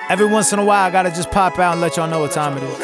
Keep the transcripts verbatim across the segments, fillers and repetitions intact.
Every once in a while, I gotta just pop out and let y'all know what time it is.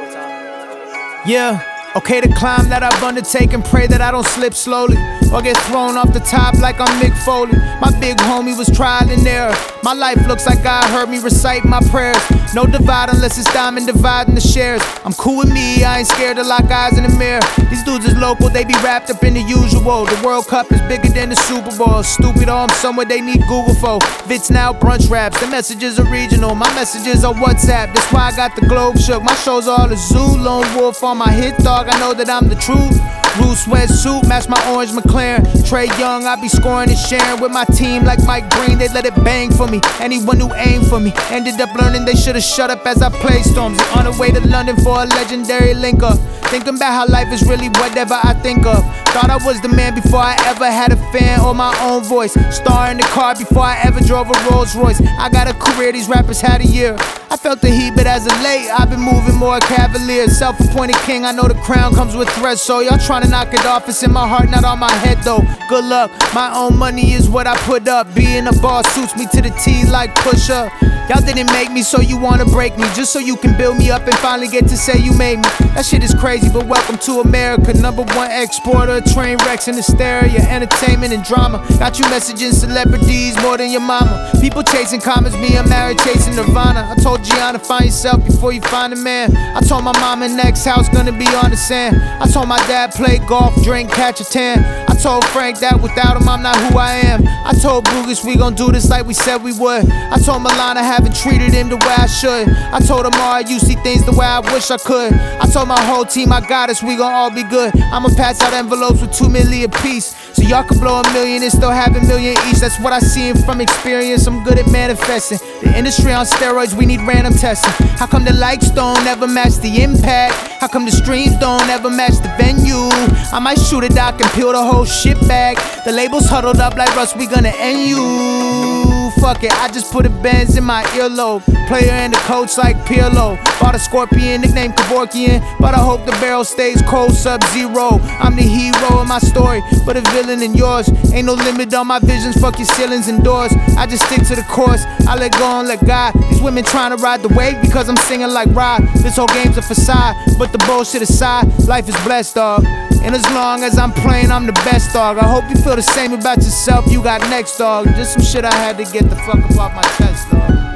Yeah, okay to climb that I've undertaken, pray that I don't slip slowly or get thrown off the top like I'm Mick Foley. My big homie was trial and error. My life looks like God heard me recite my prayers. No divide unless it's diamond dividing the shares. I'm cool with me, I ain't scared to lock eyes in the mirror. These dudes is local, they be wrapped up in the usual. The World Cup is bigger than the Super Bowl. Stupid, oh, I'm somewhere they need Google for. Vits now, brunch raps, the messages are regional. My messages are WhatsApp, that's why I got the globe shook. My show's all a zoo, lone wolf on my hit dog. I know that I'm the truth. Blue sweatsuit, match my orange McLaren. Trey Young, I be scoring and sharing with my team like Mike Green. They let it bang for me. Anyone who aimed for me ended up learning they should've shut up as I played storms. On the way to London for a legendary link up. Thinking about how life is really whatever I think of. Thought I was the man before I ever had a fan or my own voice. Star in the car before I ever drove a Rolls Royce. I got a career, these rappers had a year. I felt the heat, but as of late, I've been moving more cavalier. Self-appointed king, I know the crown comes with threats. So y'all trying to knock it off, it's in my heart, not on my head though. Good luck, my own money is what I put up. Being a boss suits me to the T like push-up. Y'all didn't make me, so you wanna break me, just so you can build me up and finally get to say you made me. That shit is crazy, but welcome to America. Number one exporter, train wrecks and hysteria, entertainment and drama. Got you messaging celebrities more than your mama. People chasing comments, me I'm married chasing Nirvana. I told Gianna, find yourself before you find a man. I told my mama next house gonna be on the sand. I told my dad play golf, drink, catch a tan. I told Frank that without him I'm not who I am. I told Boogus we gon' do this like we said we would. I told Milana I haven't treated him the way I should. I told Amara you see things the way I wish I could. I told my whole team I got us, we gon' all be good. I'ma pass out envelopes with two million apiece, so y'all can blow a million and still have a million each. That's what I see from experience, I'm good at manifesting. The industry on steroids, we need random testing. How come the likes don't ever match the impact? How come the streams don't ever match the venue? I might shoot a doc and peel the whole shit back. The label's huddled up like Russ, we gonna end you. Fuck it, I just put a Benz in my earlobe. Player and the coach like Pirlo. Bought a Scorpion, nicknamed Kevorkian, but I hope the barrel stays cold, sub-zero. I'm the hero of my story, but a villain in yours. Ain't no limit on my visions, fuck your ceilings and doors. I just stick to the course, I let go and let God. These women trying to ride the wave because I'm singing like Rod. This whole game's a facade, but the bullshit aside, life is blessed, dog. And as long as I'm playing, I'm the best, dog. I hope you feel the same about yourself, you got next, dog. Just some shit I had to get the fuck up off my chest, dog.